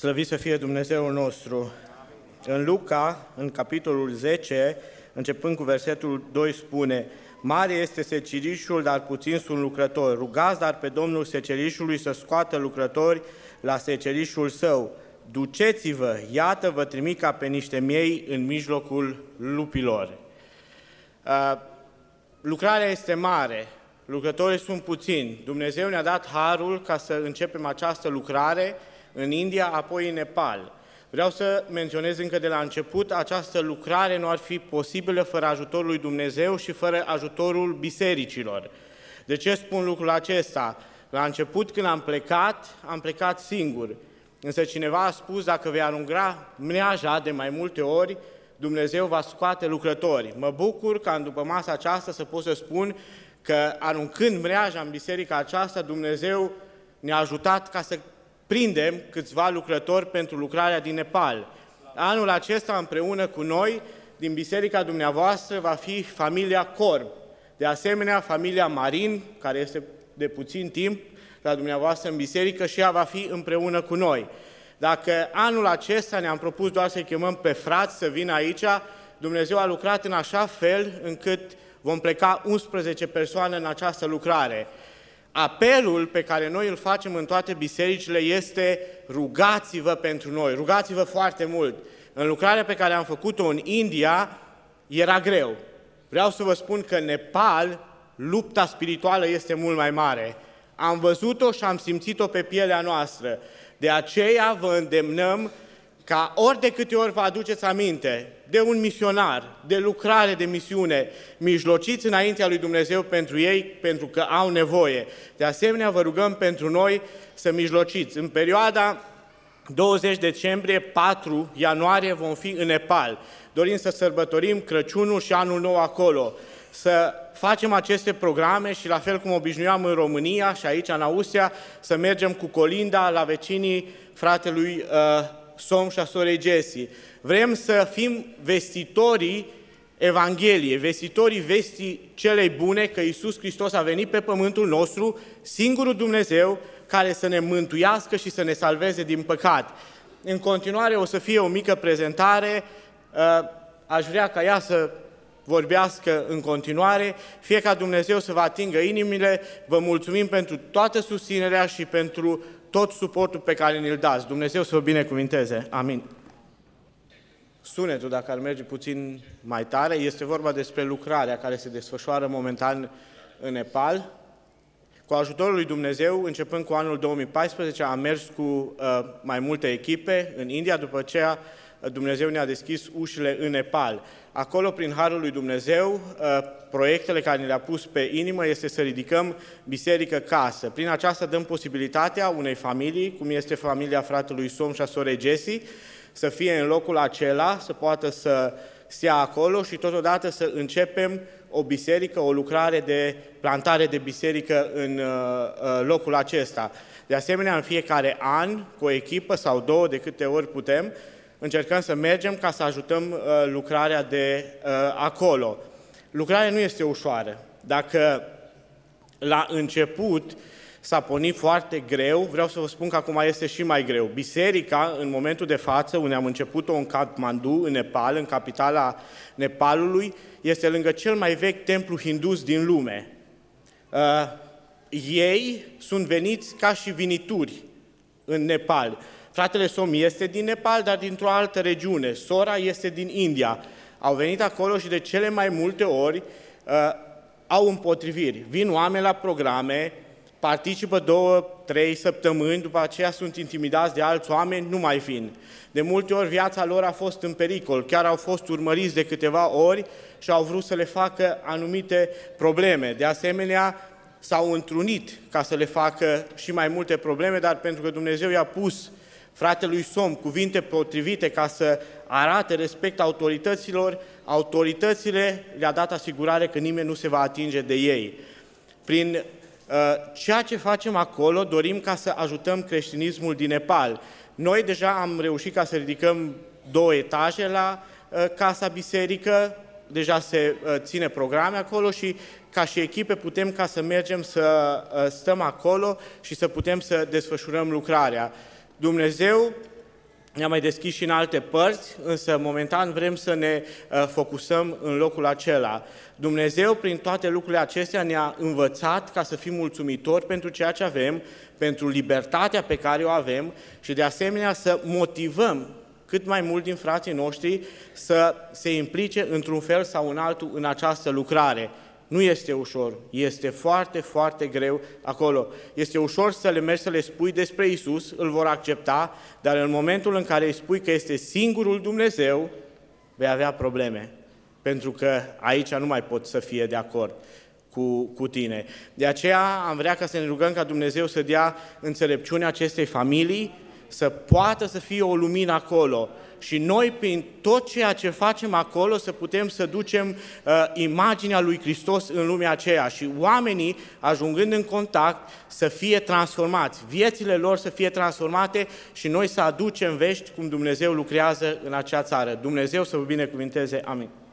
Slăvit să fie Dumnezeul nostru! În Luca, în capitolul 10, începând cu versetul 2, spune: Mare este secerișul, dar puțin sunt lucrători. Rugați dar pe Domnul secerișului să scoată lucrători la secerișul său. Duceți-vă, iată vă trimit ca pe niște miei în mijlocul lupilor. Lucrarea este mare, lucrătorii sunt puțini. Dumnezeu ne-a dat harul ca să începem această lucrare în India, apoi în Nepal. Vreau să menționez încă de la început, această lucrare nu ar fi posibilă fără ajutorul lui Dumnezeu și fără ajutorul bisericilor. De ce spun lucrul acesta? La început, când am plecat singur. Însă cineva a spus, dacă vei arunca mreaja de mai multe ori, Dumnezeu va scoate lucrători. Mă bucur ca în după masa aceasta să pot să spun că aruncând mreaja în biserica aceasta, Dumnezeu ne-a ajutat ca să prindem câțiva lucrători pentru lucrarea din Nepal. Anul acesta, împreună cu noi, din biserica dumneavoastră, va fi familia Corb. De asemenea, familia Marin, care este de puțin timp la dumneavoastră în biserică, și ea va fi împreună cu noi. Dacă anul acesta ne-am propus doar să-i chemăm pe frați să vină aici, Dumnezeu a lucrat în așa fel încât vom pleca 11 persoane în această lucrare. Apelul pe care noi îl facem în toate bisericile este: rugați-vă pentru noi, rugați-vă foarte mult. În lucrarea pe care am făcut-o în India era greu. Vreau să vă spun că în Nepal lupta spirituală este mult mai mare. Am văzut-o și am simțit-o pe pielea noastră. De aceea vă îndemnăm ca ori de câte ori vă aduceți aminte de un misionar, de lucrare, de misiune, mijlociți înaintea lui Dumnezeu pentru ei, pentru că au nevoie. De asemenea, vă rugăm pentru noi să mijlociți. În perioada 20 decembrie, 4 ianuarie vom fi în Nepal. Dorim să sărbătorim Crăciunul și Anul Nou acolo. Să facem aceste programe și, la fel cum obișnuiam în România și aici în Austria, să mergem cu colinda la vecinii fratelui Som și a sorei Jessie. Vrem să fim vestitorii Evangheliei, vestitorii vestii celei bune că Iisus Hristos a venit pe pământul nostru, singurul Dumnezeu care să ne mântuiască și să ne salveze din păcat. În continuare o să fie o mică prezentare, aș vrea ca ea să vorbească în continuare, fie ca Dumnezeu să vă atingă inimile. Vă mulțumim pentru toată susținerea și pentru tot suportul pe care ne-l dați. Dumnezeu să vă binecuvinteze. Amin. Sunetul, dacă ar merge puțin mai tare, este vorba despre lucrarea care se desfășoară momentan în Nepal. Cu ajutorul lui Dumnezeu, începând cu anul 2014, am mers cu mai multe echipe în India, după aceea Dumnezeu ne-a deschis ușile în Nepal. Acolo, prin harul lui Dumnezeu, proiectele care ne le-a pus pe inimă este să ridicăm biserică casă. Prin aceasta dăm posibilitatea unei familii, cum este familia fratelui Som și a sorei Jessie, să fie în locul acela, să poată să stea acolo și totodată să începem o biserică, o lucrare de plantare de biserică în locul acesta. De asemenea, în fiecare an, cu o echipă sau două, de câte ori putem, încercăm să mergem ca să ajutăm lucrarea de acolo. Lucrarea nu este ușoară. Dacă la început s-a pornit foarte greu, vreau să vă spun că acum este și mai greu. Biserica, în momentul de față, unde am început-o în Kathmandu, în Nepal, în capitala Nepalului, este lângă cel mai vechi templu hindus din lume. Ei sunt veniți ca și vinituri în Nepal. Fratele Som este din Nepal, dar dintr-o altă regiune. Sora este din India. Au venit acolo și de cele mai multe ori au împotriviri. Vin oameni la programe, participă 2-3 săptămâni, după aceea sunt intimidați de alți oameni, nu mai vin. De multe ori viața lor a fost în pericol, chiar au fost urmăriți de câteva ori și au vrut să le facă anumite probleme. De asemenea, s-au întrunit ca să le facă și mai multe probleme, dar pentru că Dumnezeu i-a pus fratelui Som cuvinte potrivite ca să arate respect autorităților, autoritățile le-a dat asigurare că nimeni nu se va atinge de ei. Prin ceea ce facem acolo, dorim ca să ajutăm creștinismul din Nepal. Noi deja am reușit ca să ridicăm 2 etaje la Casa Biserică, deja se ține programe acolo și ca și echipe putem ca să mergem să stăm acolo și să putem să desfășurăm lucrarea. Dumnezeu ne-am mai deschis și în alte părți, însă momentan vrem să ne focusăm în locul acela. Dumnezeu, prin toate lucrurile acestea, ne-a învățat ca să fim mulțumitori pentru ceea ce avem, pentru libertatea pe care o avem și de asemenea să motivăm cât mai mult din frații noștri să se implice într-un fel sau în altul în această lucrare. Nu este ușor, este foarte, foarte greu acolo. Este ușor să le mergi să le spui despre Iisus, îl vor accepta, dar în momentul în care îi spui că este singurul Dumnezeu, vei avea probleme, pentru că aici nu mai pot să fie de acord cu tine. De aceea am vrea ca să ne rugăm ca Dumnezeu să dea înțelepciunea acestei familii, să poată să fie o lumină acolo și noi, prin tot ceea ce facem acolo, să putem să ducem imaginea lui Hristos în lumea aceea și oamenii, ajungând în contact, să fie transformați, viețile lor să fie transformate și noi să aducem vești cum Dumnezeu lucrează în acea țară. Dumnezeu să vă binecuvinteze. Amin.